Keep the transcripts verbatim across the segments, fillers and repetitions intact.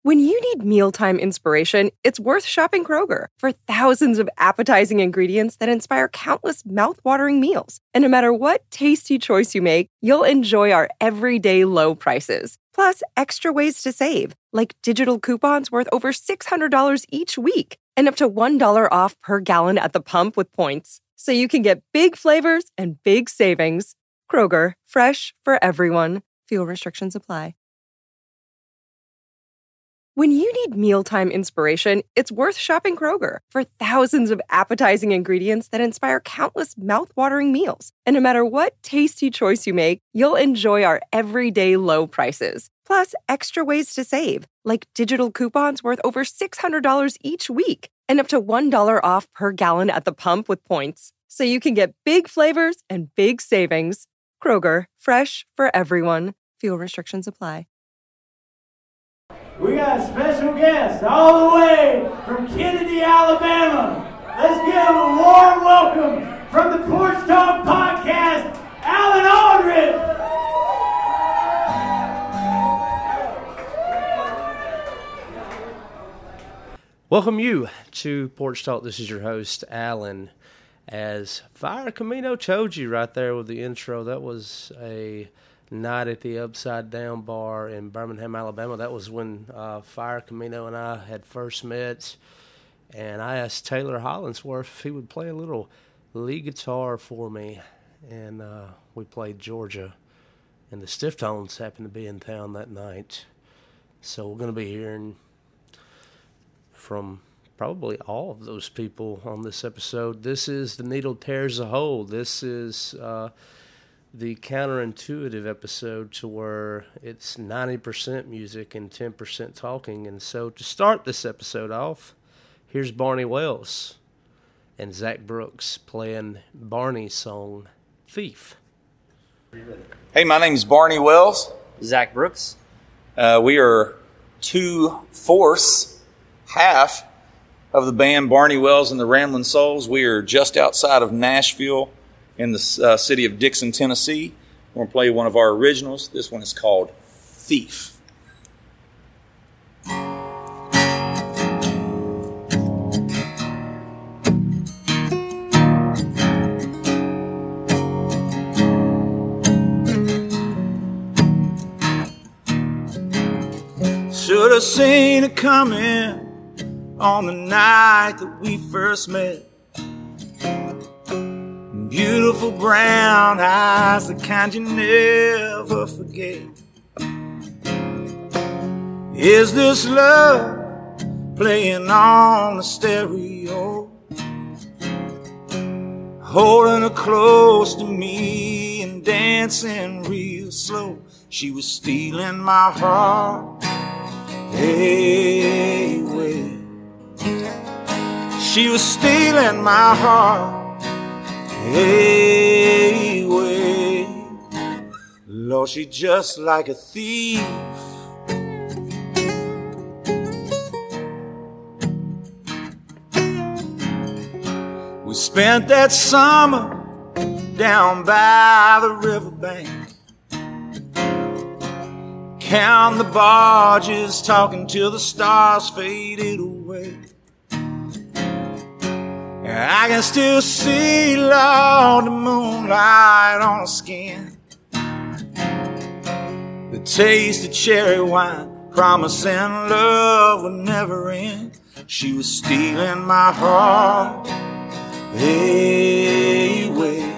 When you need mealtime inspiration, it's worth shopping Kroger for thousands of appetizing ingredients that inspire countless mouth-watering meals. And no matter what tasty choice you make, you'll enjoy our everyday low prices. Plus, extra ways to save, like digital coupons worth over six hundred dollars each week and up to one dollar off per gallon at the pump with points. So you can get big flavors and big savings. Kroger, fresh for everyone. Fuel restrictions apply. When you need mealtime inspiration, it's worth shopping Kroger for thousands of appetizing ingredients that inspire countless mouth-watering meals. And no matter what tasty choice you make, you'll enjoy our everyday low prices. Plus, extra ways to save, like digital coupons worth over six hundred dollars each week and up to one dollar off per gallon at the pump with points. So you can get big flavors and big savings. Kroger, fresh for everyone. Fuel restrictions apply. We got a special guest all the way from Kennedy, Alabama. Let's give him a warm welcome from the Porch Talk Podcast, Alan Aldridge. Welcome you to Porch Talk. This is your host, Alan. As Fire Camino told you right there with the intro, that was a night at the Upside Down Bar in Birmingham, Alabama. That was when uh, Fire Camino and I had first met, and I asked Taylor Hollingsworth if he would play a little lead guitar for me, and uh, we played Georgia, and the Stiftones happened to be in town that night. So we're going to be hearing from probably all of those people on this episode. This is The Needle Tears a Hole. This is uh, the counterintuitive episode to where it's ninety percent music and ten percent talking. And so to start this episode off, here's Barney Wells and Zach Brooks playing Barney's song, Thief. Hey, my name's Barney Wells. Zach Brooks. Uh, we are two-fourths, half of the band Barney Wells and the Ramblin' Souls. We are just outside of Nashville in the uh, city of Dixon, Tennessee. We're going to play one of our originals. This one is called Thief. Should have seen it coming on the night that we first met. Beautiful brown eyes, the kind you never forget. Is this love playing on the stereo? Holding her close to me and dancing real slow. She was stealing my heart. Hey, wait. She was stealing my heart. Hey, wait. Lord, she just like a thief. We spent that summer down by the riverbank, count the barges, talking till the stars faded away. And I can still see, Lord, the moonlight on her skin, the taste of cherry wine, promising love would never end. She was stealing my heart. Hey, wait.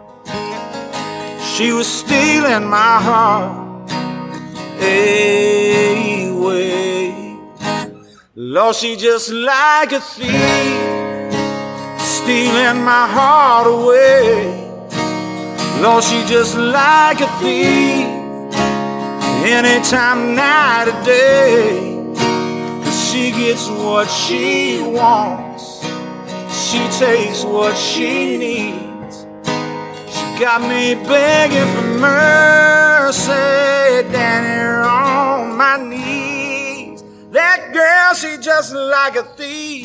She was stealing my heart. Hey, wait. Lord, she just like a thief, stealing my heart away. Lord, she just like a thief, anytime, night or day. 'Cause she gets what she wants, she takes what she needs. She got me begging for mercy, down here on my knees. That girl, she just like a thief.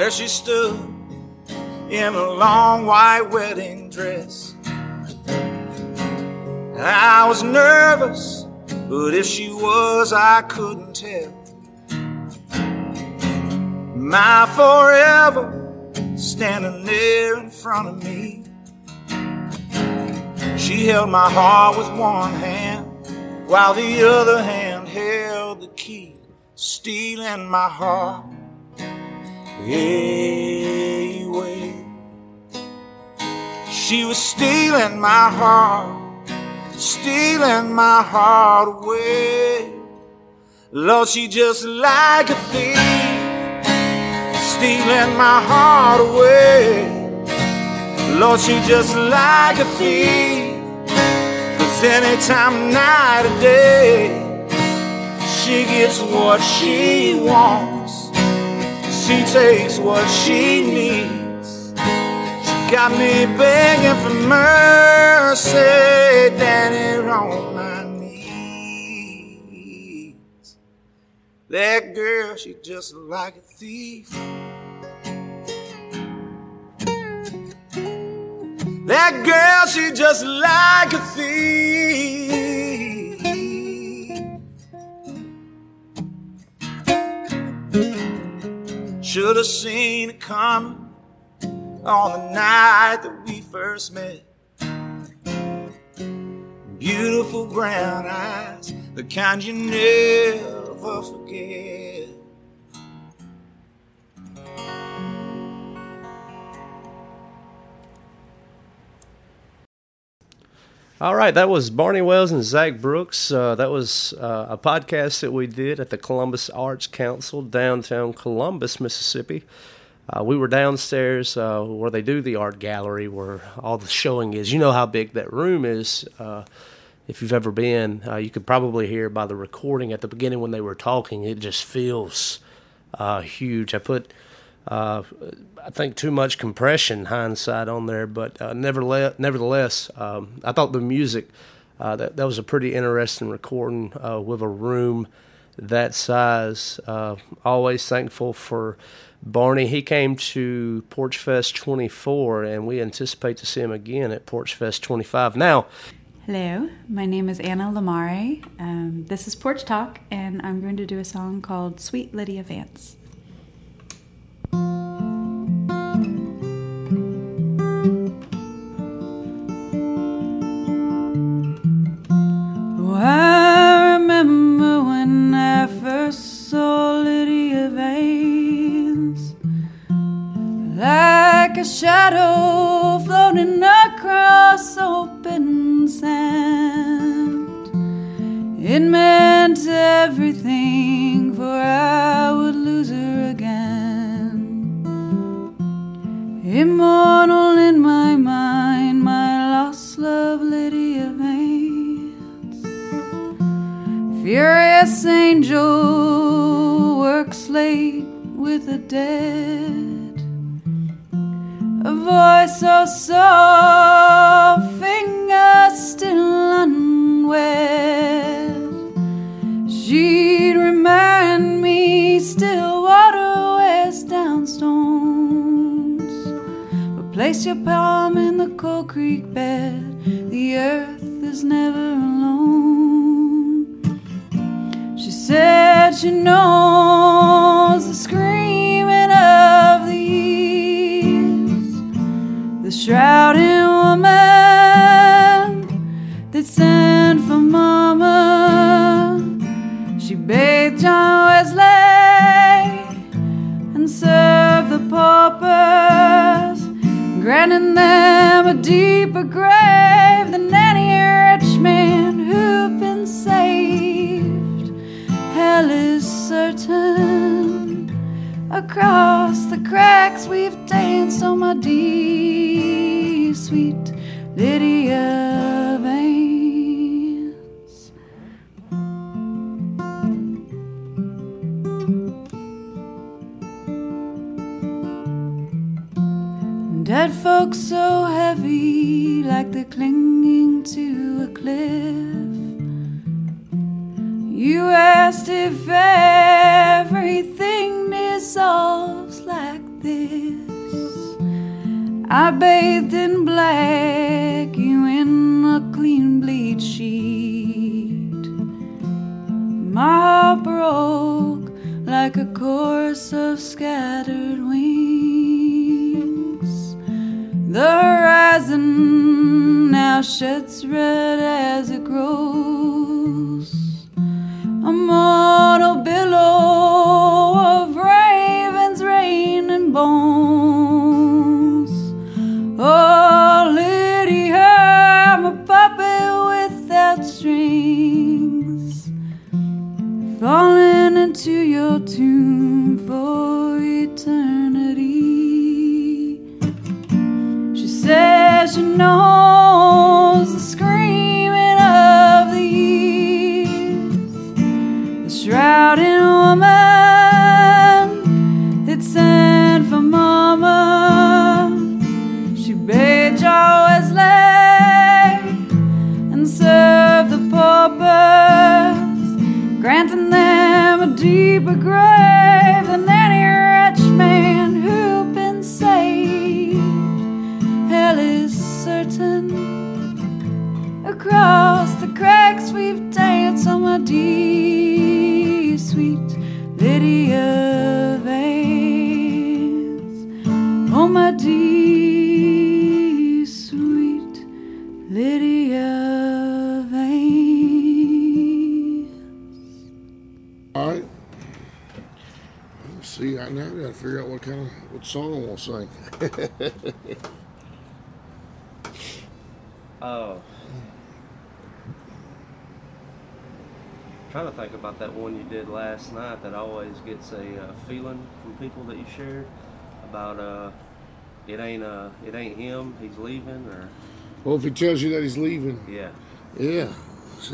There she stood in a long white wedding dress. I was nervous, but if she was, I couldn't tell. My forever standing there in front of me. She held my heart with one hand, while the other hand held the key, stealing my heart away. She was stealing my heart, stealing my heart away. Lord, she just like a thief, stealing my heart away. Lord, she just like a thief, 'cause anytime, night or day, she gets what she wants, she takes what she needs. She got me begging for mercy, down here on my knees. That girl, she just like a thief. That girl, she just like a thief. Should have seen it coming on the night that we first met. Beautiful brown eyes, the kind you never forget. All right, that was Barney Wells and Zach Brooks. Uh, that was uh, a podcast that we did at the Columbus Arts Council, downtown Columbus, Mississippi. Uh, we were downstairs uh, where they do the art gallery, where all the showing is. You know how big that room is. Uh, if you've ever been, uh, you could probably hear by the recording at the beginning when they were talking. It just feels uh, huge. I put... Uh, I think too much compression, hindsight, on there, but uh, nevertheless, nevertheless um, I thought the music, uh, that, that was a pretty interesting recording uh, with a room that size. Uh, always thankful for Barney. He came to Porch Fest twenty-four, and we anticipate to see him again at Porch Fest twenty-five. Now, hello, my name is Anna Lamare. Um, this is Porch Talk, and I'm going to do a song called Sweet Lydia Vance. I remember when I first saw Lydia Vance, like a shadow floating across open sand. It meant everything, for I would lose her again. Immortal in my mind, my lost love, Lydia Vance. Furious angel works late with the dead. A voice so soft, fingers still unwed. She'd remind me still water wears down stones. But place your palm in the Cold Creek bed, the earth is never alone. She said she knows the screaming of the years, the shrouding woman that sent for mama. She bathed John Wesley and served the paupers, granting them a deeper grave than any rich man who'd been saved. Hell is certain. Across the cracks we've danced on my dear sweet Lydia Vance. Dead folks so heavy, like they're clinging to a cliff. You asked if everything dissolves like this. I bathed in black, you in a clean bleed sheet. My heart broke like a chorus of scattered wings. The horizon now sheds red as it grows, a mortal billow of ravens, rain, and bones. Oh, Lydia, I'm a puppet without strings, falling into your tomb for eternity. She says she knows the screaming of the youth, the shrouding woman that sent for mama. She bathed John Wesley and served the paupers, granting them a deeper grave than any rich man who'd been saved. Hell is certain. Across the cracks we've danced on my dear sweet Lydia Vance. Oh, my dear sweet Lydia Vance. All right. Let's see, right now we gotta figure out what kind of what song we'll sing. Oh. Trying to think about that one you did last night that always gets a uh, feeling from people that you shared about uh, it ain't uh, it ain't him, he's leaving, or Well, if he tells you that he's leaving, yeah. yeah. So-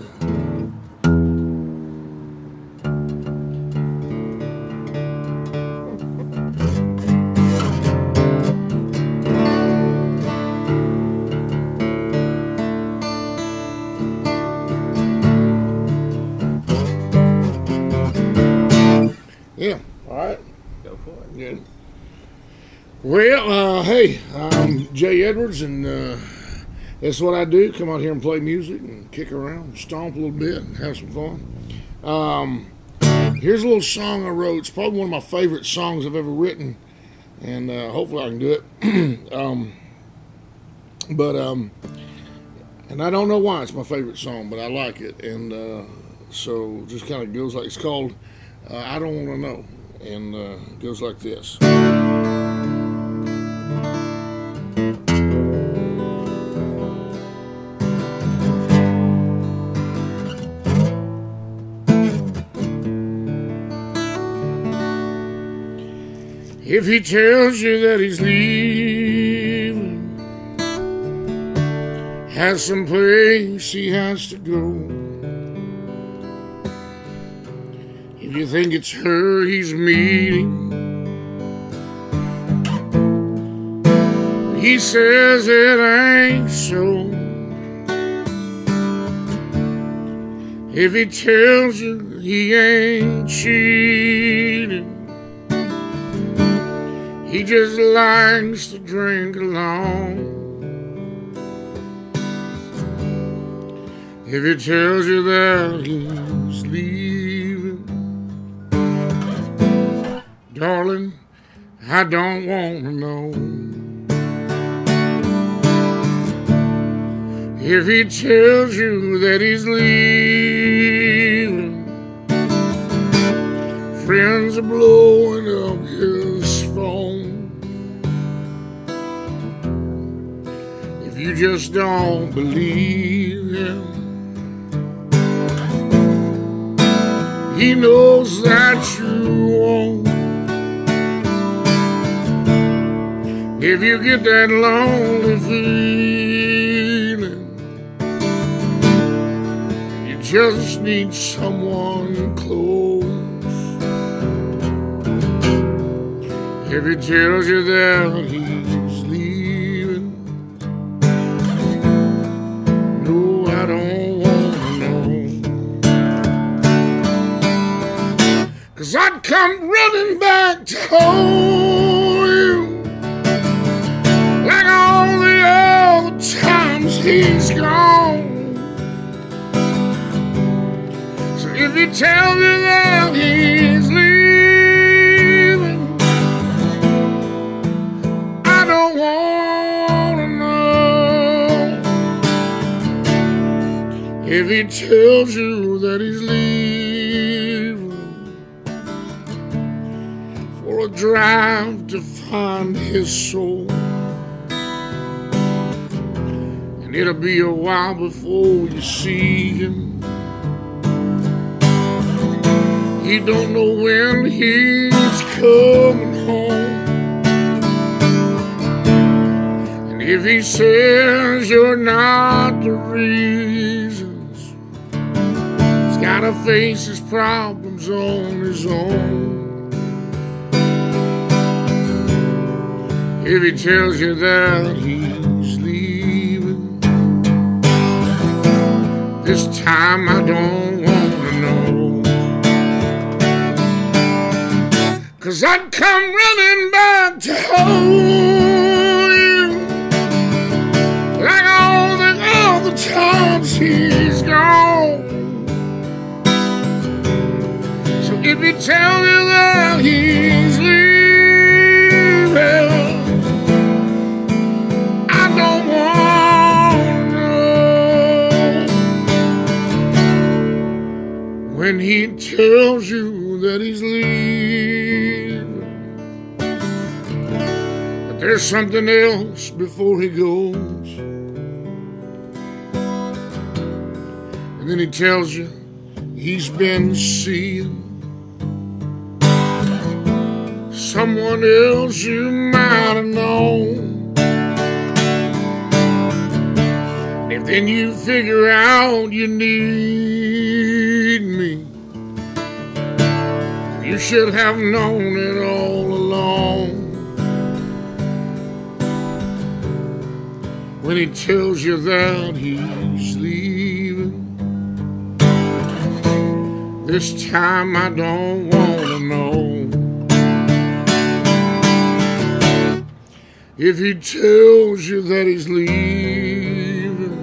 Yeah, all right. Go for it. Yeah. Well, uh, hey, I'm Jay Edwards, and uh, that's what I do. Come out here and play music and kick around, stomp a little bit, and have some fun. Um, here's a little song I wrote. It's probably one of my favorite songs I've ever written, and uh, hopefully I can do it. um, but, um, and I don't know why it's my favorite song, but I like it, and uh, so it just kind of goes like, it's called uh, I Don't Want to Know, and uh, it goes like this. If he tells you that he's leaving, has some place he has to go, if you think it's her he's meeting, he says it ain't so. If he tells you he ain't cheating, he just likes to drink alone. If he tells you that he's leaving, darling, I don't want to know. If he tells you that he's leaving, friends are blowing up his phone. If you just don't believe him, he knows that you won't. If you get that lonely feeling, you just need someone close. If he tells you that he's leaving, no, I don't want to know. 'Cause I'd come running back to hold you like I he's gone. So if he tells you that he's leaving, I don't wanna know. If he tells you that he's leaving for a drive to find his soul, and it'll be a while before you see him. He don't know when he's coming home. And if he says you're not the reasons, he's gotta face his problems on his own. If he tells you that he's leaving, this time I don't wanna know. 'Cause I'd come running back to hold you, like all the other times he's gone. So if he tells you that he's leaving, I don't wanna know. When he tells you that he's leaving, but there's something else before he goes. And then he tells you he's been seeing someone else you might have known. And then you figure out you need me. You should have known it all along. When he tells you that he's leaving, this time I don't wanna know. If he tells you that he's leaving,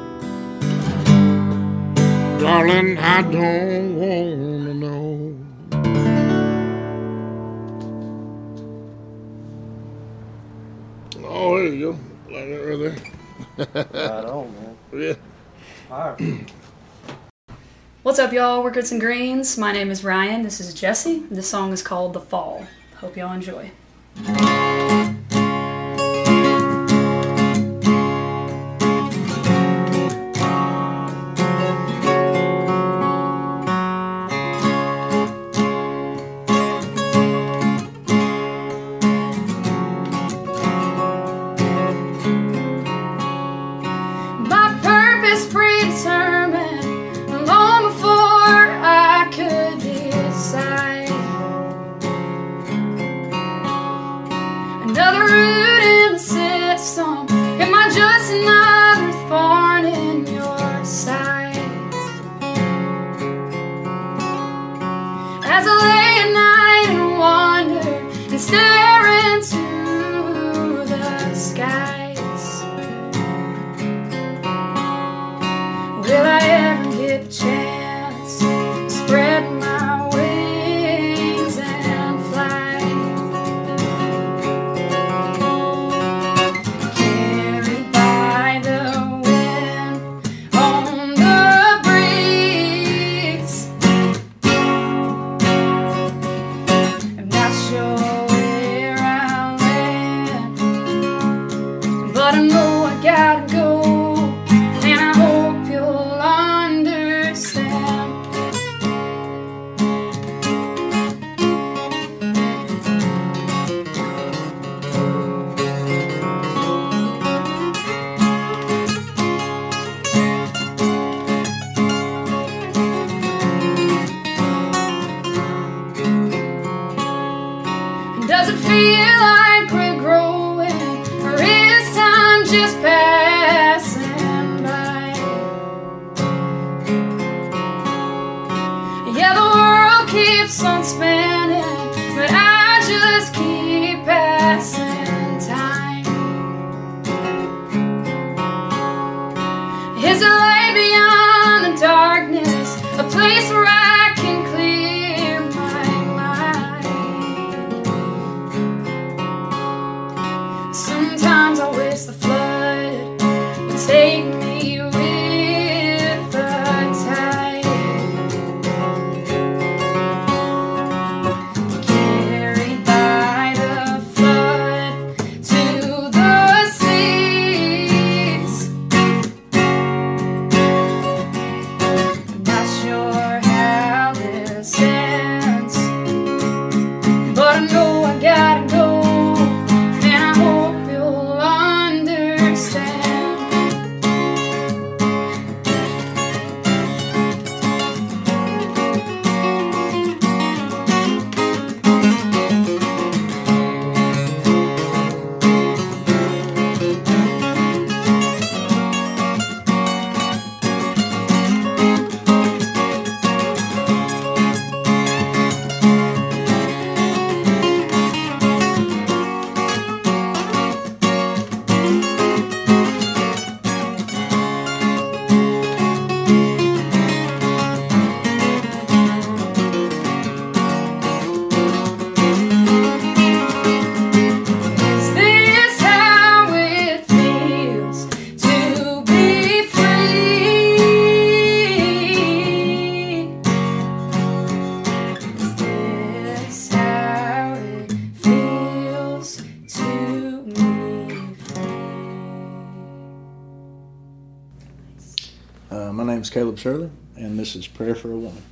darling, I don't wanna know. Oh, there you go. Like that right there. Right on, man. Yeah. All right. What's up, y'all? We're Grits and Greens. My name is Ryan. This is Jesse. This song is called The Fall. Hope y'all enjoy. I know I gotta go, and I hope you'll understand. Is this how it feels to be free? Is this how it feels to me free? Uh, my name is Caleb Shirley, and this is Prayer for a Woman.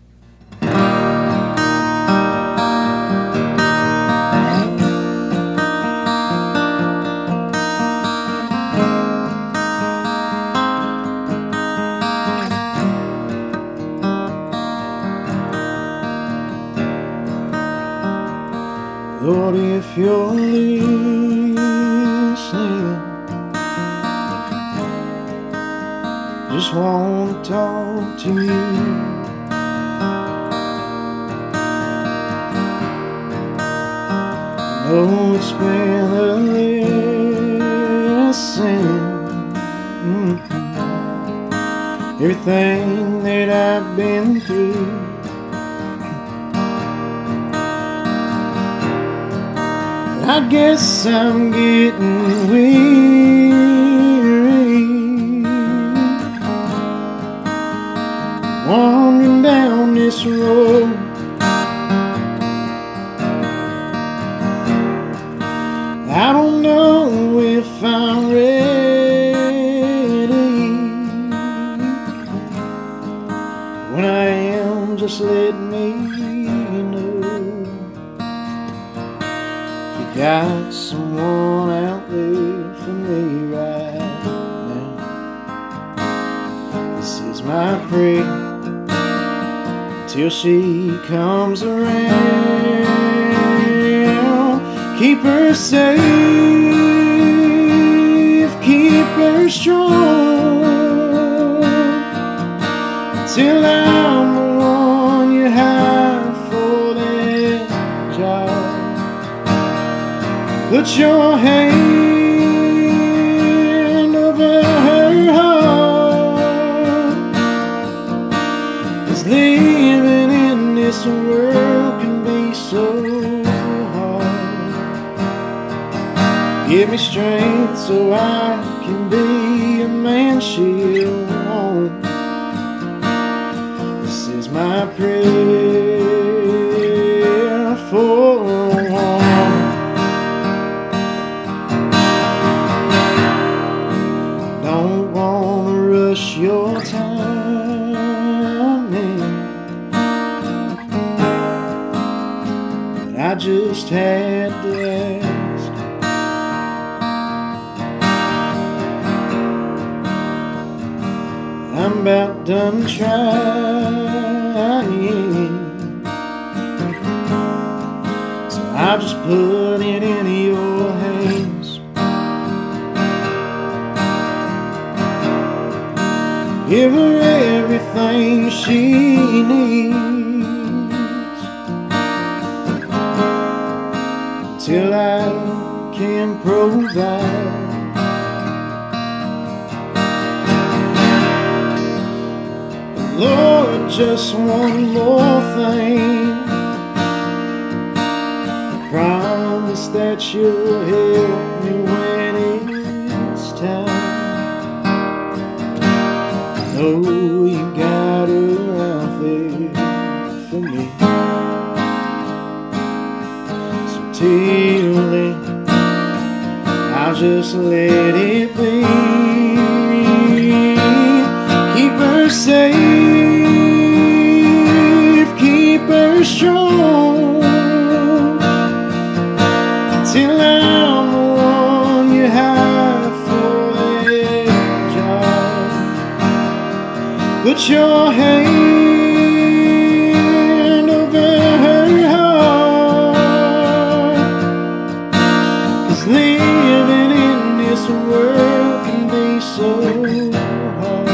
Lord, if you're listening, just want to talk to you. I know it's been a lesson, mm-hmm. Everything that I've been through. I guess I'm getting weary, wandering down this road. I don't know if I'm ready. When I am, just let me know. Got someone out there for me right now. This is my prayer till she comes around. Keep her safe, keep her strong, till I'm the one you have for that job. Put your hand over her heart, 'cause living in this world can be so hard. Give me strength so I can be a man she'll want. This is my prayer for a woman. Your time in, but I just had to ask. I'm about done trying, so I'll just put it in your hands. Give her everything she needs till I can provide. Lord, just one more thing. Promise that you'll help me when it's time. Know you got her out there for me. So till then, I'll just let it be. Keep her safe, keep her strong, Put your hand over her heart, 'cause living in this world can be so hard.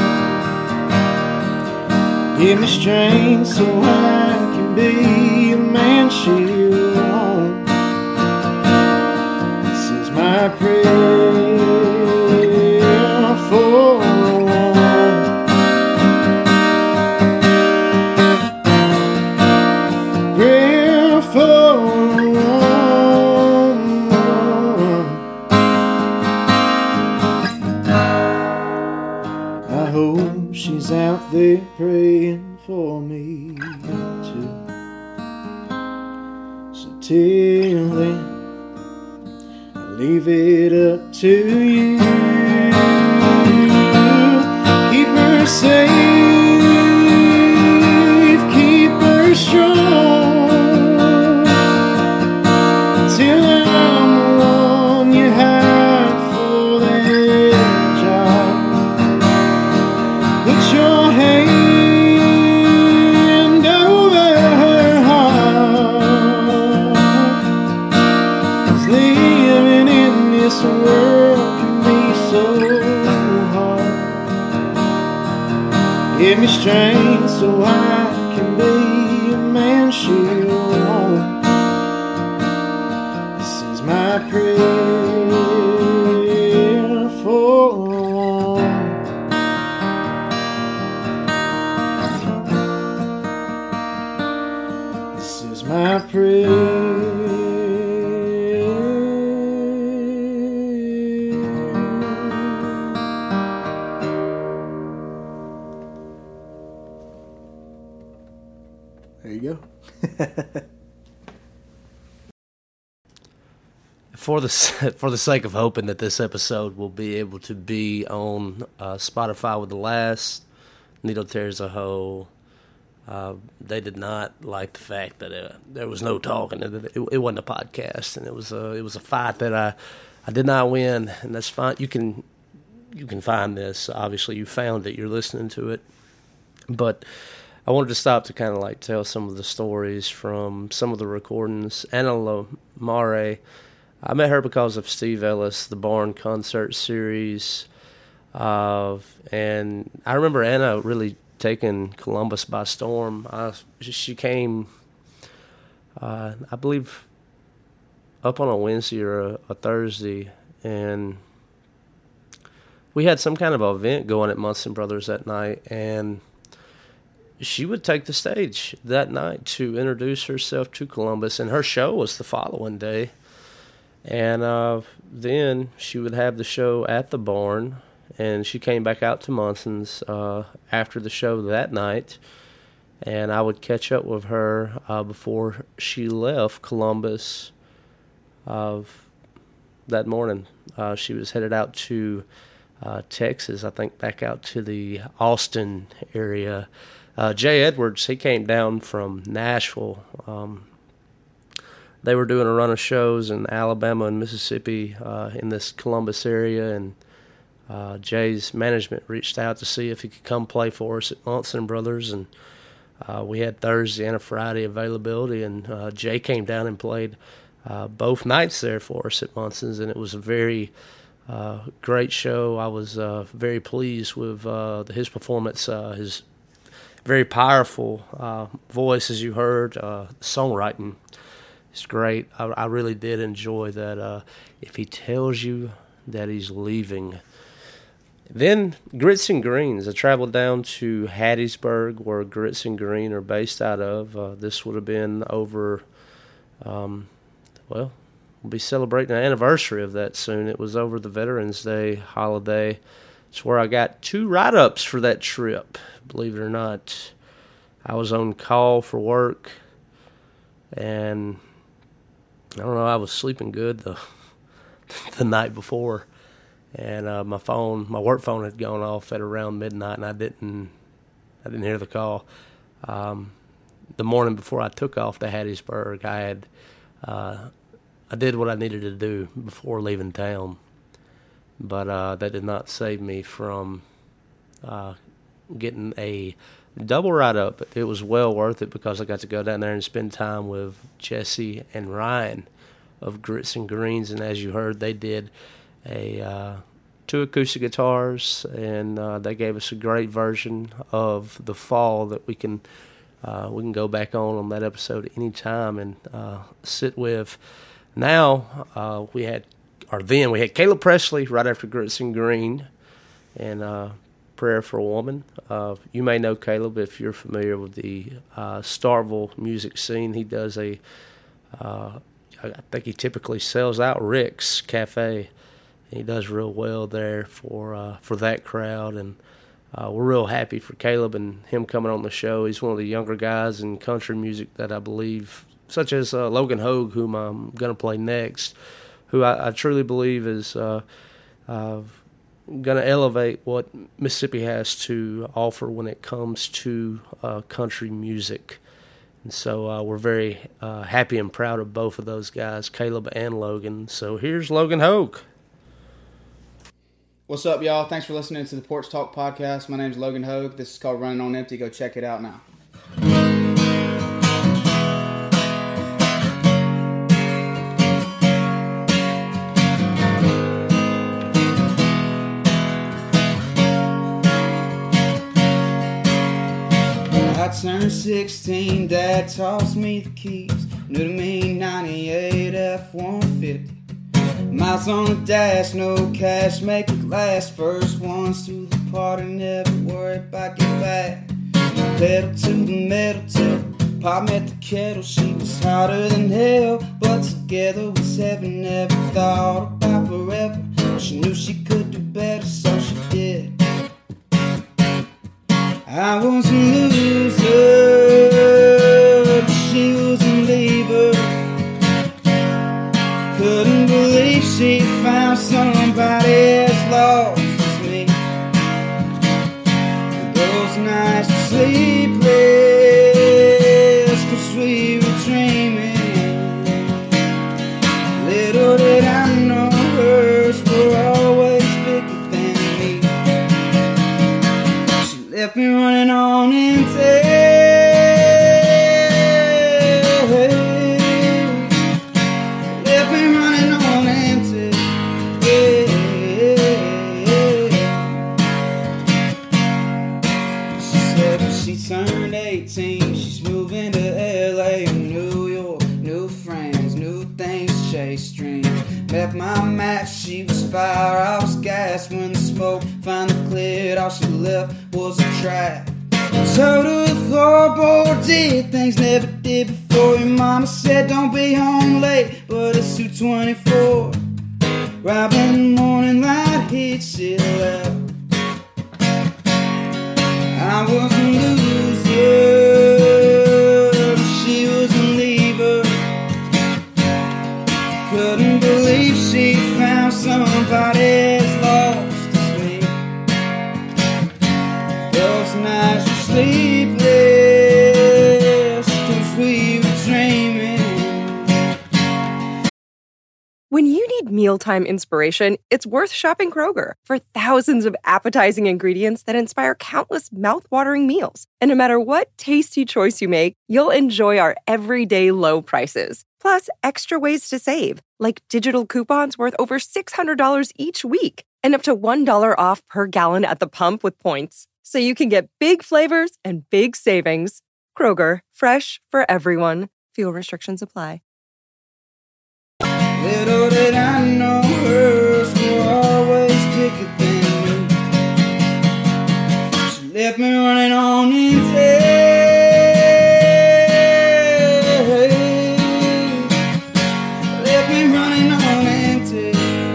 Give me strength so I can be a man she'll want. This is my prayer for a woman. Prayer for a woman. I hope she's out there praying for me too. So till then, I leave it up to you. Keep her safe, keep her strong, till I'm the one you have for that job. Put your hand over her heart, 'cause living in this world can be so hard. Give me strength so I can be a man she'll want. This is my prayer for a woman. This is my prayer. There you go. For the for the sake of hoping that this episode will be able to be on uh, Spotify with the last Needle Tears a Hole, uh, they did not like the fact that uh, there was no talking. It, it, it wasn't a podcast, and it was a it was a fight that I I did not win, and that's fine. You can you can find this. Obviously, you found it. You're listening to it, but I wanted to stop to kind of like tell some of the stories from some of the recordings. Anna Lamare, I met her because of Steve Ellis, the Barn Concert Series, uh, and I remember Anna really taking Columbus by storm. I, she came, uh, I believe, up on a Wednesday or a, a Thursday, and we had some kind of event going at Munson Brothers that night, and she would take the stage that night to introduce herself to Columbus, and her show was the following day. And uh, then she would have the show at the Barn, and she came back out to Munson's uh, after the show that night, and I would catch up with her uh, before she left Columbus uh, that morning. Uh, she was headed out to uh, Texas, I think back out to the Austin area. Uh, Jay Edwards, he came down from Nashville. Um, they were doing a run of shows in Alabama and Mississippi uh, in this Columbus area, and uh, Jay's management reached out to see if he could come play for us at Munson Brothers, and uh, we had Thursday and a Friday availability, and uh, Jay came down and played uh, both nights there for us at Munson's, and it was a very uh, great show. I was uh, very pleased with uh, his performance, uh, his very powerful uh, voice, as you heard, uh, songwriting. It's great. I, I really did enjoy that. Uh, if he tells you that he's leaving. Then Grits and Greens. I traveled down to Hattiesburg, where Grits and Green are based out of. Uh, this would have been over, um, well, we'll be celebrating the anniversary of that soon. It was over the Veterans Day holiday. It's where I got two write-ups for that trip, believe it or not. I was on call for work, and I don't know, I was sleeping good the the night before, and uh, my phone, my work phone had gone off at around midnight, and I didn't, I didn't hear the call. Um, the morning before I took off to Hattiesburg, I had, uh, I did what I needed to do before leaving town, but uh, that did not save me from uh, getting a double write-up. It was well worth it because I got to go down there and spend time with Jesse and Ryan of Grits and Greens, and as you heard, they did a uh, two acoustic guitars, and uh, they gave us a great version of The Fall that we can uh, we can go back on on that episode anytime and uh, sit with. Now uh, we had, or then we had Caleb Presley right after Grits and Green, and uh, Prayer for a Woman. Uh, you may know Caleb if you're familiar with the uh, Starkville music scene. He does a uh, I think he typically sells out Rick's Cafe. He does real well there for uh, for that crowd, and uh, we're real happy for Caleb and him coming on the show. He's one of the younger guys in country music that I believe, such as uh, Logan Hogue, whom I'm going to play next, who I, I truly believe is uh, uh, going to elevate what Mississippi has to offer when it comes to uh, country music. And so uh, we're very uh, happy and proud of both of those guys, Caleb and Logan. So here's Logan Hogue. What's up, y'all? Thanks for listening to the Porch Talk podcast. My name's Logan Hogue. This is called Running on Empty. Go check it out now. I turned sixteen, Dad tossed me the keys. New to me, ninety-eight F one fifty. Miles on the dash, no cash, make it last. First ones to the party, never worry about getting back. Pedal to the metal tip, pop met the kettle. She was hotter than hell, but together was heaven. Never thought about forever. She knew she could do better, so she did. I was a loser, but she was a believer. Couldn't believe she found somebody as lost as me. Those nights were sleepless, cause we were dreaming. Little did I know hers were always bigger than me. She left me running on empty. Turned eighteen, she's moving to L A or New York. New friends, new things, chase dreams. Met my match, she was fire, I was gas. When the smoke finally cleared, all she left was a track. Total floorboard, did things never did before. Your mama said don't be home late, but it's two twenty-four. Right when the morning light hits, she left. I was a loser, she was a leaver. Couldn't believe she found somebody as lost as me. Those nights were sleepless, cause we were dreaming. When you need mealtime inspiration, it's worth shopping Kroger for thousands of appetizing ingredients that inspire countless mouth-watering meals. And no matter what tasty choice you make, you'll enjoy our everyday low prices. Plus, extra ways to save, like digital coupons worth over six hundred dollars each week and up to one dollar off per gallon at the pump with points. So you can get big flavors and big savings. Kroger, fresh for everyone. Fuel restrictions apply. Little did I know hers were always bigger than me. She left me running on empty. Left me running on empty.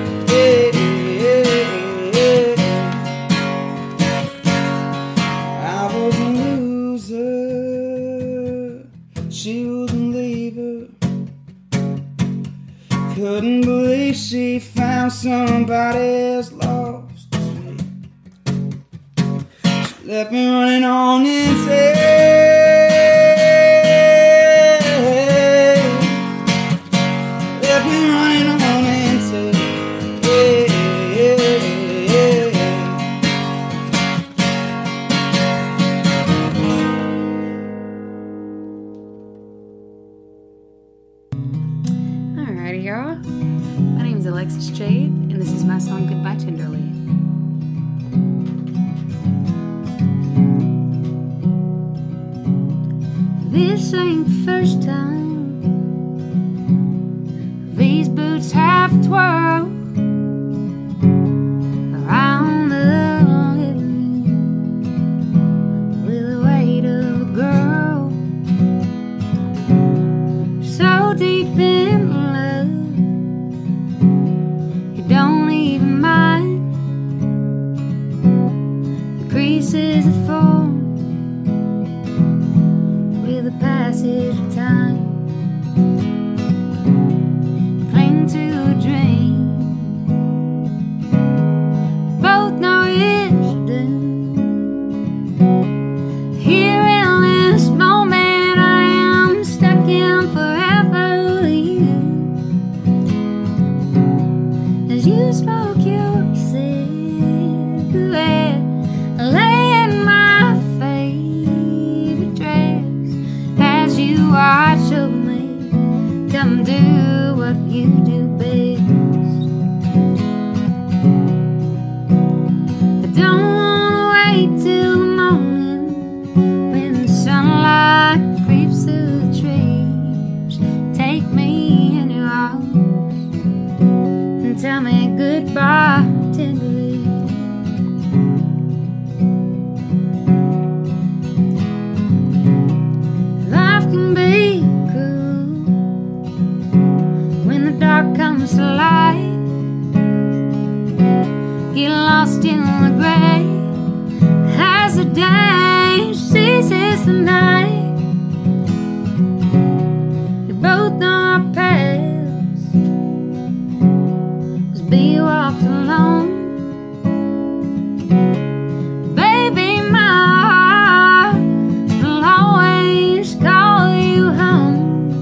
I was a loser, she was a leaver. Couldn't believe she found somebody as lost as me. She left me running on empty. Left me running on empty. y'all. My name is Alexis Jade, and this is my song Goodbye Tenderly. This ain't the first time these boots have twirled around the living room with the weight of a girl so deep in love you don't even mind the creases that form with the passage of time. Cling to a dream, both know it's doomed. Here in this moment I am stuck in forever with you. As you smoke your cigarette, lay in my favorite dress. As you watch over me, come do what you do best. I don't wanna wait till the morning when the sunlight creeps through the trees. Take me in your arms and tell me goodbye tenderly. Life can be cruel when the dark comes to light. Get lost in the gray as the day seizes the night. We both know our paths must be walked alone. Baby, my heart will always call you home.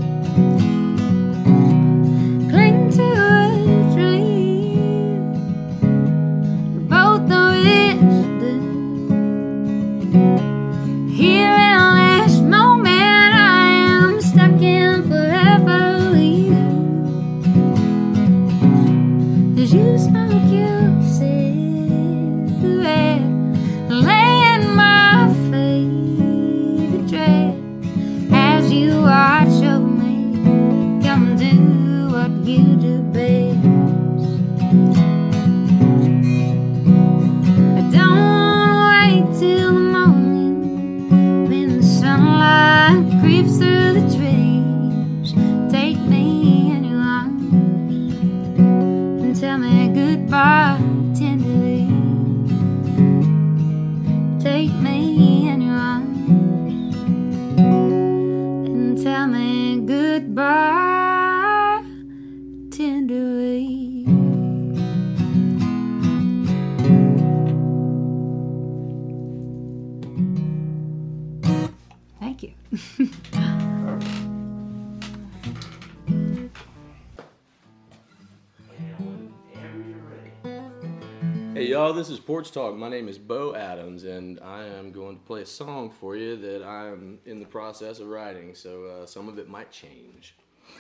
Cling to a dream, we both know it's doomed. Here in this moment I am stuck in forever with you. As you smoke your cigarette, lay in my favorite dress. As you watch over me, come do what you do best. I don't wanna wait till the morning when the sunlight creeps through the trees. Take me in your arms and tell me goodbye tenderly. Take me in your arms and tell me goodbye tenderly. Thank you. Hey y'all, this is Porch Talk. My name is Bo Adams, and I am going to play a song for you that I am in the process of writing, so uh, some of it might change.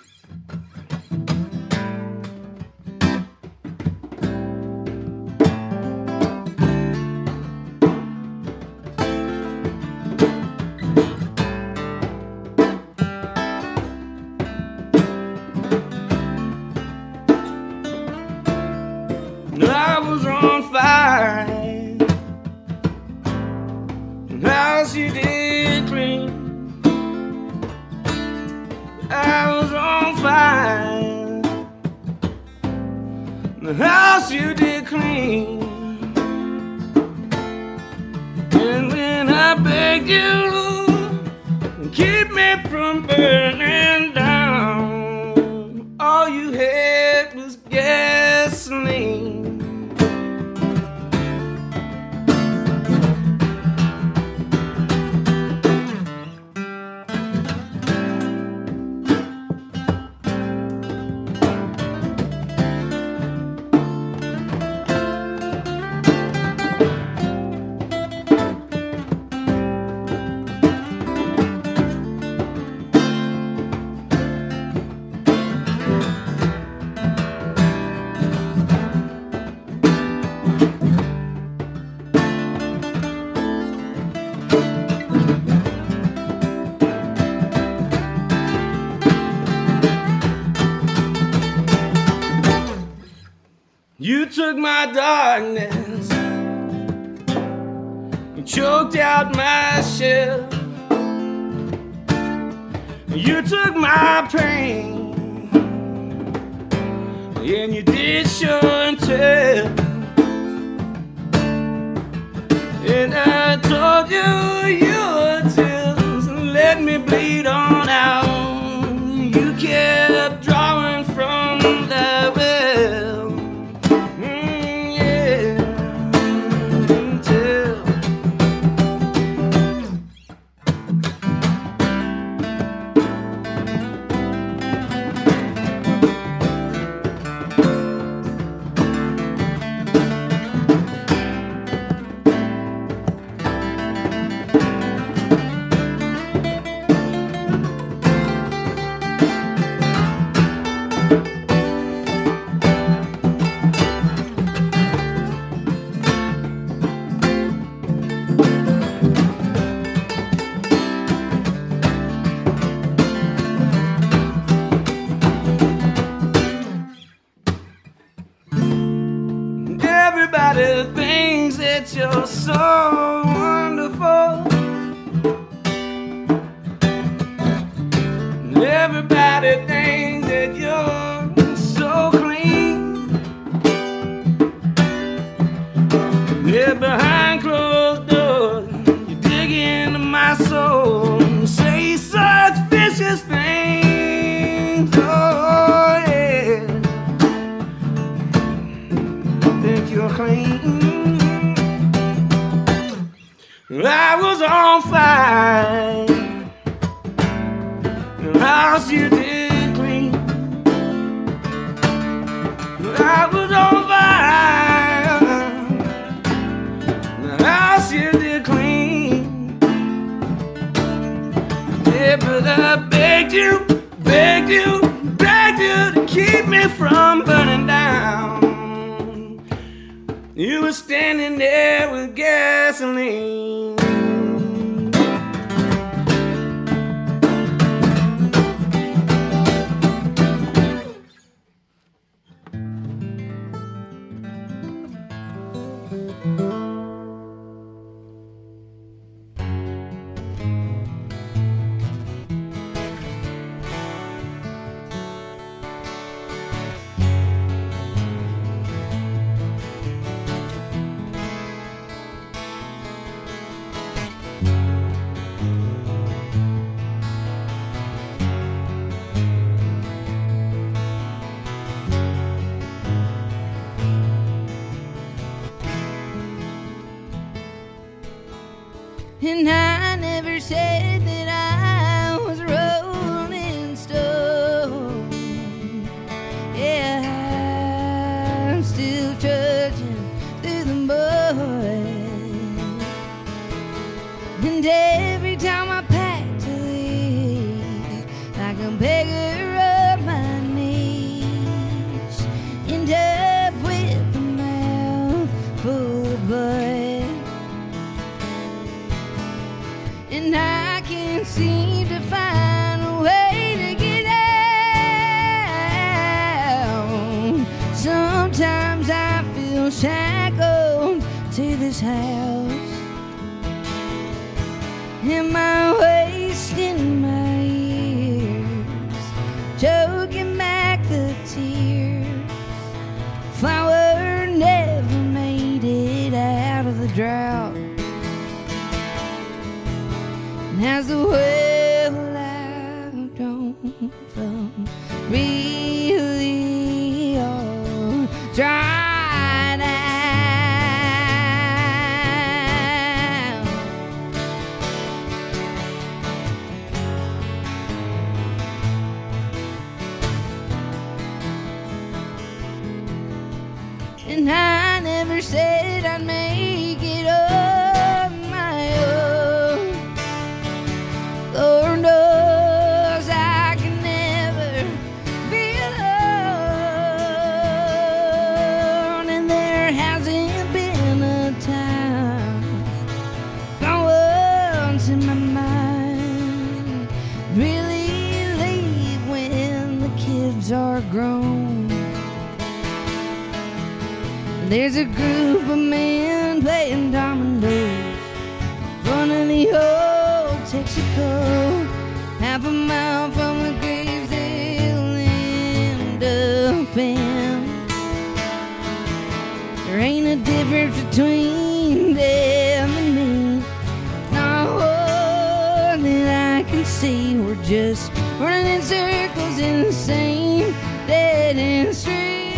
I was on fire, and house you did clean. I was on fire, the house you did clean. And when I begged you, keep me from burning down, all you had was gasoline. You took my darkness, you choked out my shell. You took my pain, and you did show and tell. And I told you you would just let me bleed on out. You kept drawing from the well. Mm, yeah, until everybody thinks that you're so wonderful. Everybody thinks that you're so clean. Yeah, behind closed doors, you dig into my soul and say such vicious things. Oh, yeah. Think you're clean. I was on fire. The house you did clean. I was on fire. The house you did clean. Yeah, but I begged you, begged you, begged you to keep me from burning down. You were standing there with gasoline. And I never said that I was a rolling stone. Yeah, I'm still trudging through the mud. And every time I pack to leave, like a beggar up my knees, end up with a mouth full of blood. And I can't seem to find a way to get out. Sometimes I feel shackled to this house. Am I wasting my years, choking back the tears? Flower never made it out of the drought. As the well I've drawn from really all dried out. And I never said I'd make it on my own. Lord knows I can never be alone. And there hasn't been a time, not once in my mind, really leave when the kids are grown. There's a group of men playing dominoes in front of the old Texaco, half a mile from the graves they'll end up in. There ain't a difference between them and me, not more that I can see. We're just running in circles in the same dead end street.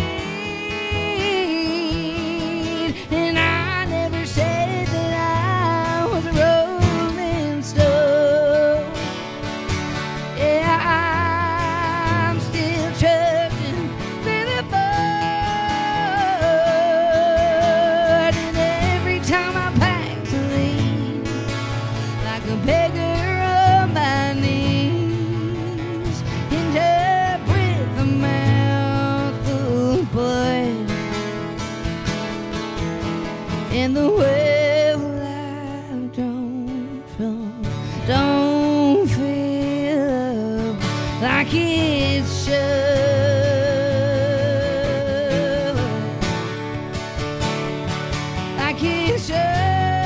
And I never said that I was a rolling stone. Yeah, I'm still trucking through the mud. And every time I pack to leave, like a beggar on my knees, end up with a mouthful of blood. In the well I don't feel, don't feel like it should, like it should.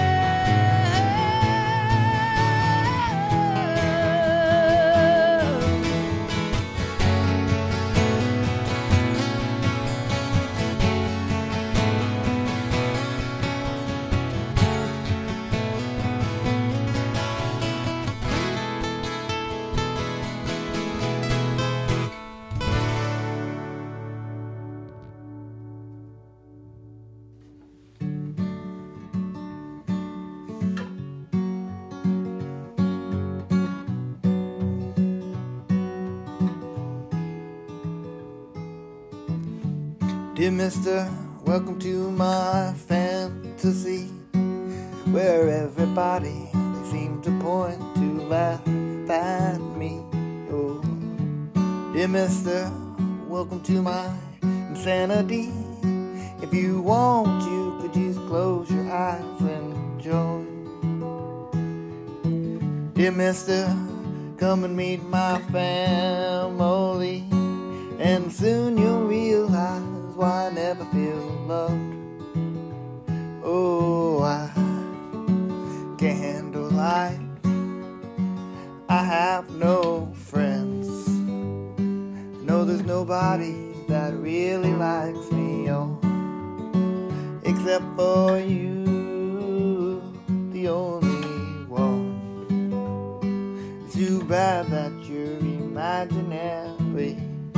Dear mister, welcome to my fantasy, where everybody, they seem to point to laugh at me. Oh, dear mister, welcome to my insanity. If you want, you could just close your eyes and join. Dear mister, come and meet my family, and soon you'll realize why I never feel loved. Oh, I can't handle life. I have no friends. No, there's nobody that really likes me, oh, except for you, the only one. It's too bad that you're imaginary.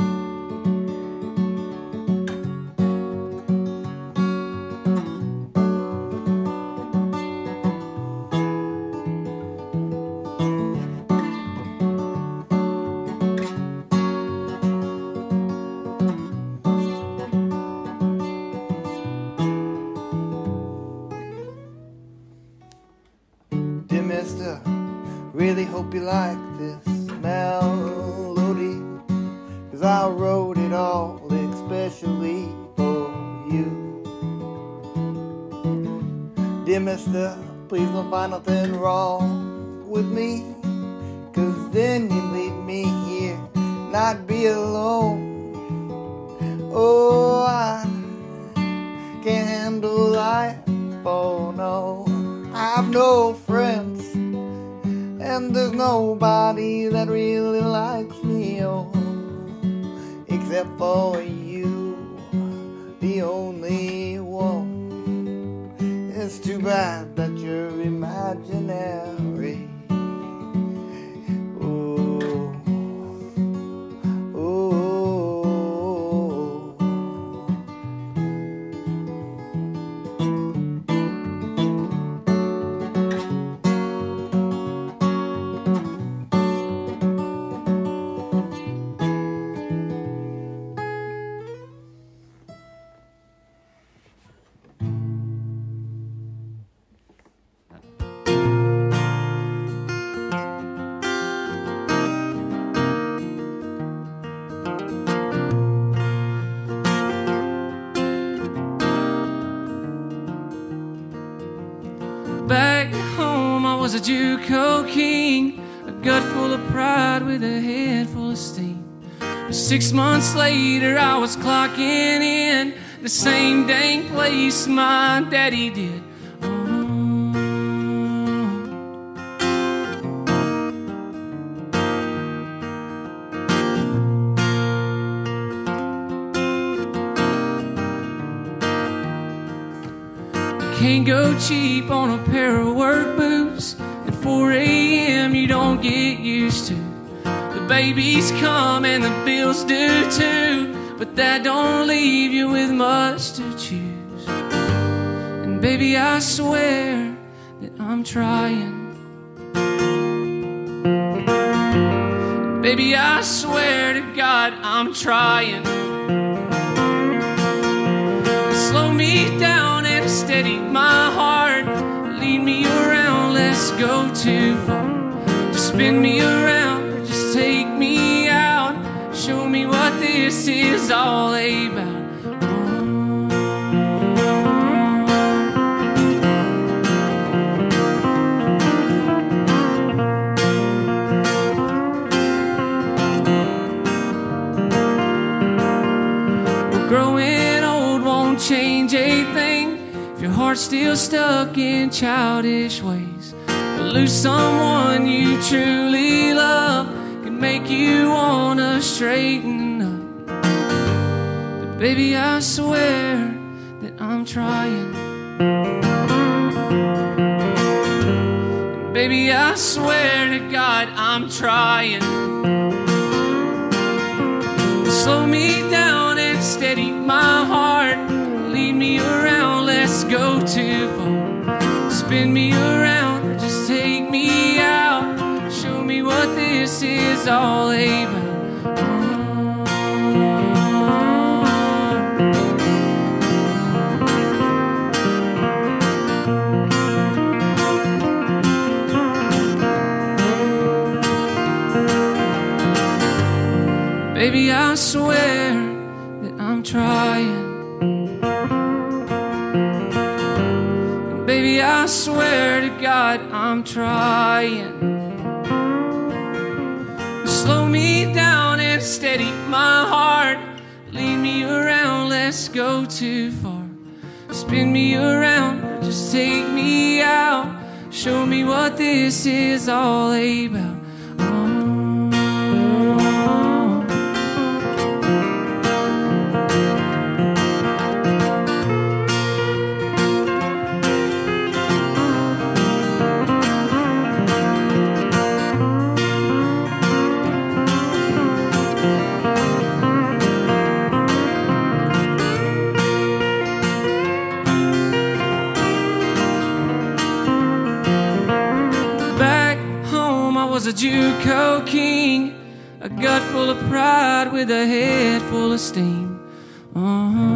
Really hope you like this melody, 'cause I wrote it all especially for you. Dear mister, please don't find nothing wrong with me, 'cause then you'd leave me here, not be alone. Oh, I can't handle life, oh no, I have no friends. And there's nobody that really likes me, oh, except for you, the only one. It's too bad that you're imaginary. Oh, oh. Back home I was a JUCO king, a gut full of pride with a head full of steam. Six months later, I was clocking in the same dang place my daddy did. Can't go cheap on a pair of work boots. At four a.m. you don't get used to. The babies come and the bills do too, but that don't leave you with much to choose. And baby, I swear that I'm trying. And baby, I swear to God I'm trying. Slow me down and steady my heart. Lead me around, let's go too far. Just spin me around, or just take me out. Show me what this is all about. We're growing old, won't change a thing. If your heart's still stuck in childish ways, but lose someone you truly love can make you wanna straighten up. But baby, I swear that I'm trying. And baby, I swear to God I'm trying. Slow me down and steady my heart. Lead me around, let's go too far. Spin me around, or just take me out. Show me what this is all about. Baby, I swear that I'm trying. Baby, I swear to God I'm trying. Slow me down and steady my heart. Lead me around, let's go too far. Spin me around, or just take me out. Show me what this is all about. Was a JUCO king, a gut full of pride with a head full of steam. Uh-huh.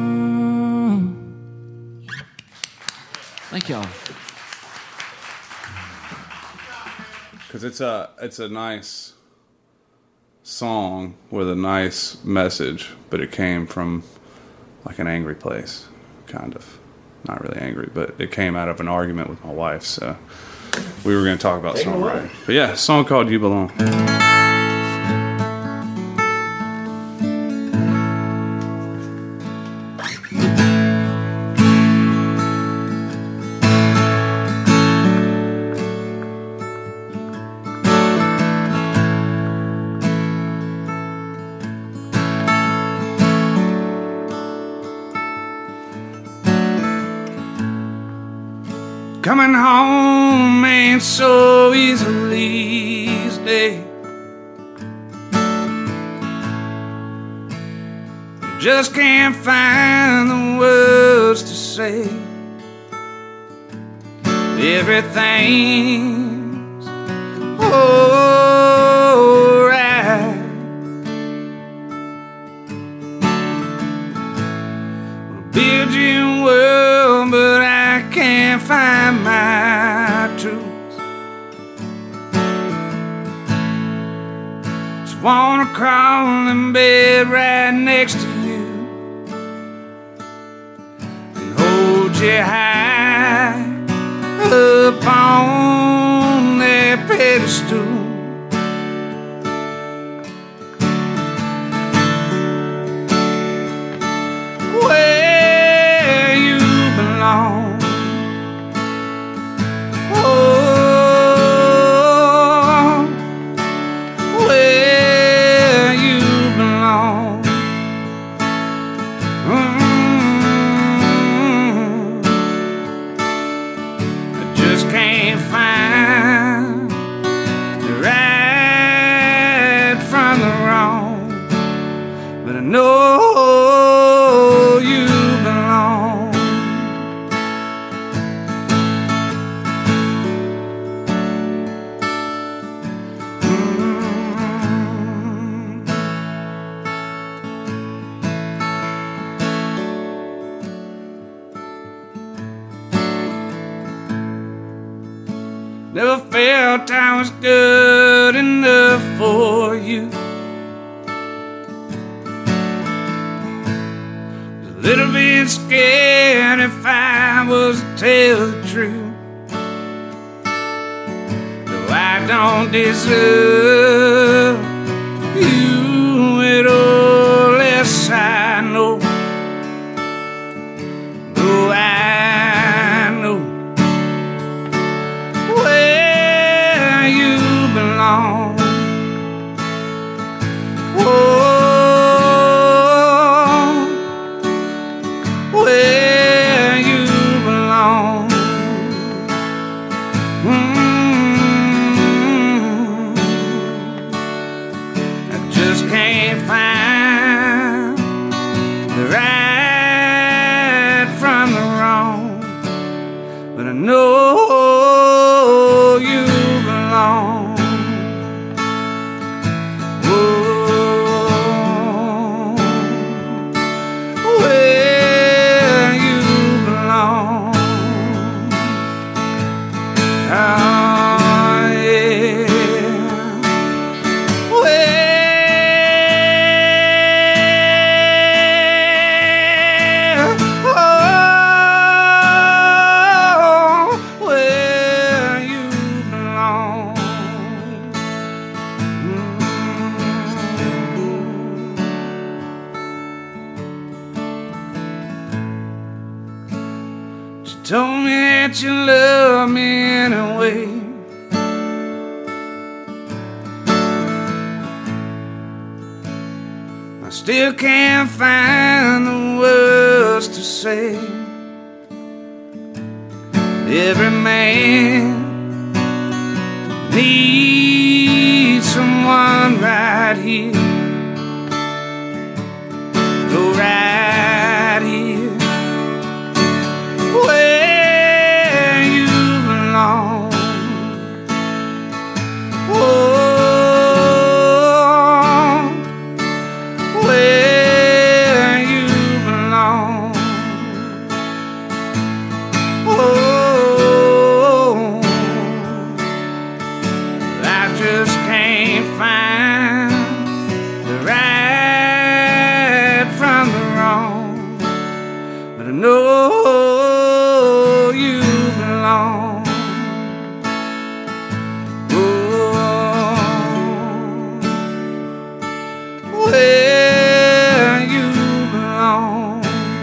Thank y'all. Because it's a it's a nice song with a nice message, but it came from like an angry place, kind of. Not really angry, but it came out of an argument with my wife, so we were going to talk about Take songwriting. But yeah, a song called You Belong. Coming home ain't so easily these days. Just can't find the words to say. Everything's alright. Build you world, but I can't find my truth. Just wanna crawl in bed right next to you and hold you high up on that pedestal. know you belong. Never felt I was good enough for you. A little bit scared if I was to tell the truth. Though I don't deserve you at all, less I know. Oh, I know where you belong. Oh, where you belong. Mm-hmm. I just can't find the right from the wrong, but I know you belong. Oh, where you belong. Oh, yeah. Where, oh, where you belong. She told me that you love me anyway. I still can't find the words to say. Every man needs someone right here. Go right here where you belong. Oh, where you belong. Oh, I just can't find the right from the wrong, but I know you belong. Oh, where you belong.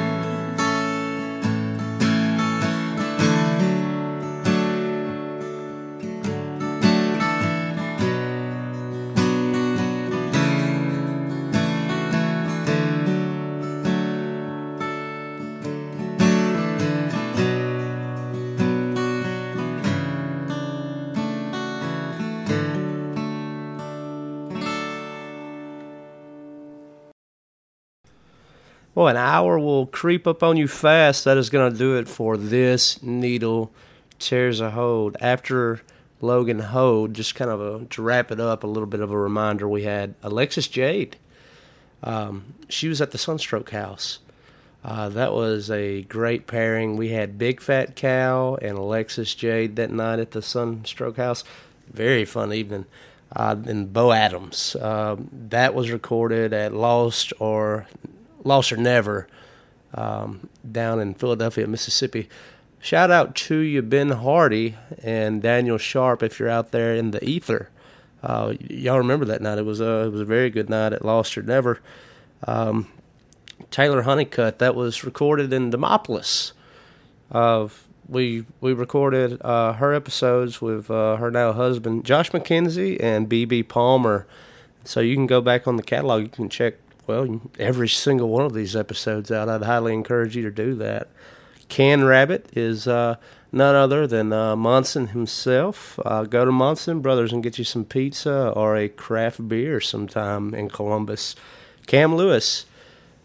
Well, an hour will creep up on you fast. That is going to do it for This Needle Tears a Hold. After Logan Hode, just kind of a, to wrap it up, a little bit of a reminder, we had Alexis Jade. Um, she was at the Sunstroke House. Uh, that was a great pairing. We had Big Fat Cow and Alexis Jade that night at the Sunstroke House. Very fun evening. Uh, and Bo Adams. Uh, that was recorded at Lost or... Lost or Never, um, down in Philadelphia, Mississippi. Shout out to you, Ben Hardy and Daniel Sharp, if you're out there in the ether. Uh, y'all remember that night? It was a it was a very good night at Lost or Never. Um, Taylor Honeycutt, that was recorded in Demopolis. Uh, we we recorded uh, her episodes with uh, her now husband Josh McKenzie and B B Palmer. So you can go back on the catalog. You can check. Well, every single one of these episodes out. I'd highly encourage you to do that. Can Rabbit is uh, none other than uh, Monson himself. Uh, go to Monson Brothers and get you some pizza or a craft beer sometime in Columbus. Cam Lewis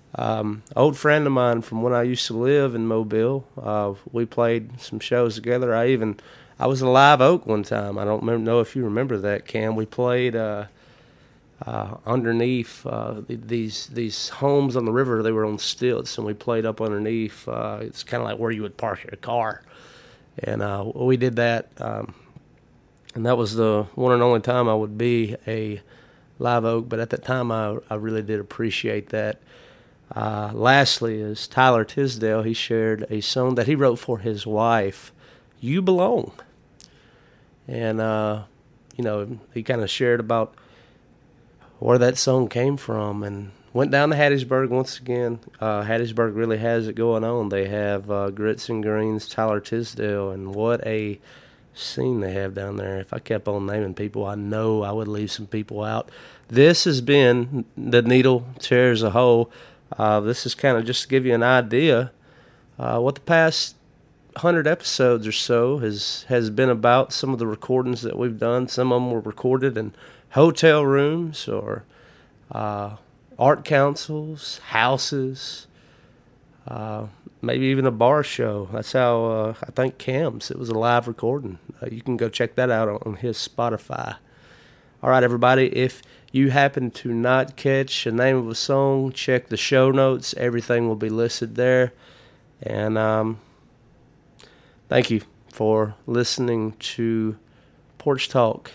Um, old friend of mine from when I used to live in Mobile. Uh, we played some shows together. I even I was at Live Oak one time. I don't remember, know if you remember that, Cam. We played uh, uh, underneath uh, these these homes on the river. They were on stilts, and we played up underneath. Uh, it's kind of like where you would park your car, and uh, we did that. Um, and that was the one and only time I would be a Live Oak. But at that time, I I really did appreciate that. Uh, lastly is Tyler Tisdale. He shared a song that he wrote for his wife, "You Belong." And, uh, you know, he kind of shared about where that song came from and went down to Hattiesburg once again. Uh, Hattiesburg really has it going on. They have uh, Grits and Greens, Tyler Tisdale, and what a scene they have down there. If I kept on naming people, I know I would leave some people out. This has been The Needle Tears a Hole. Uh, this is kind of just to give you an idea uh, what the past hundred episodes or so has has been about. Some of the recordings that we've done. Some of them were recorded in hotel rooms or uh, art councils, houses, uh, maybe even a bar show. That's how uh, I think Cam's. It was a live recording. Uh, you can go check that out on, on his Spotify. All right, everybody. If you happen to not catch the name of a song, check the show notes. Everything will be listed there. And um, thank you for listening to Porch Talk.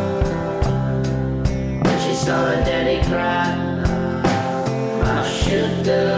Saw Daddy cry, my sugar.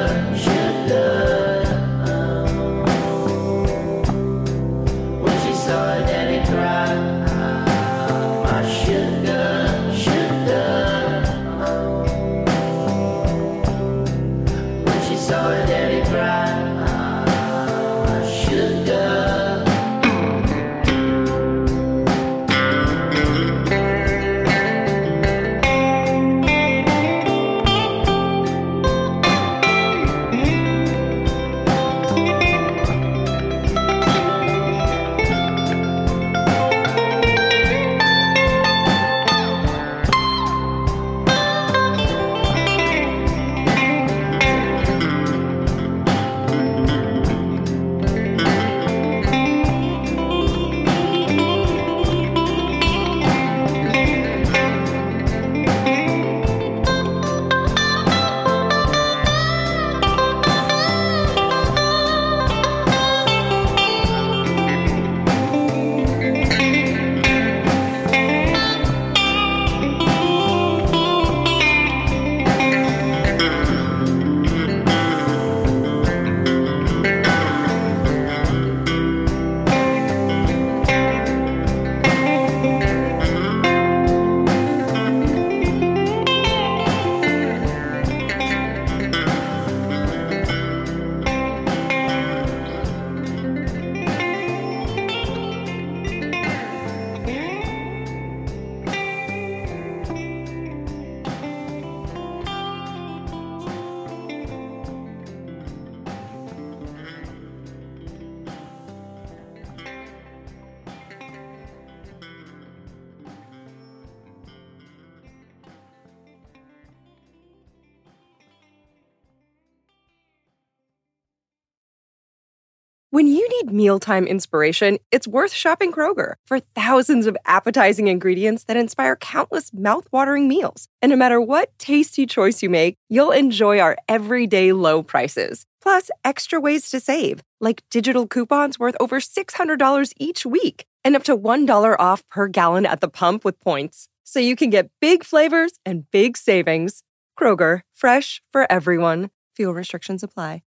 When you need mealtime inspiration, it's worth shopping Kroger for thousands of appetizing ingredients that inspire countless mouth-watering meals. And no matter what tasty choice you make, you'll enjoy our everyday low prices. Plus, extra ways to save, like digital coupons worth over six hundred dollars each week and up to one dollar off per gallon at the pump with points. So you can get big flavors and big savings. Kroger, fresh for everyone. Fuel restrictions apply.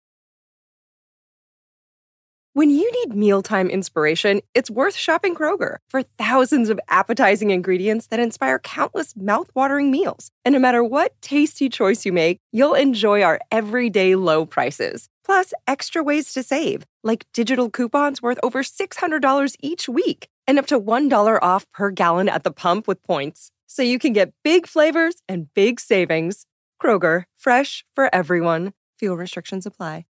When you need mealtime inspiration, it's worth shopping Kroger for thousands of appetizing ingredients that inspire countless mouth-watering meals. And no matter what tasty choice you make, you'll enjoy our everyday low prices. Plus, extra ways to save, like digital coupons worth over six hundred dollars each week and up to one dollar off per gallon at the pump with points. So you can get big flavors and big savings. Kroger, fresh for everyone. Fuel restrictions apply.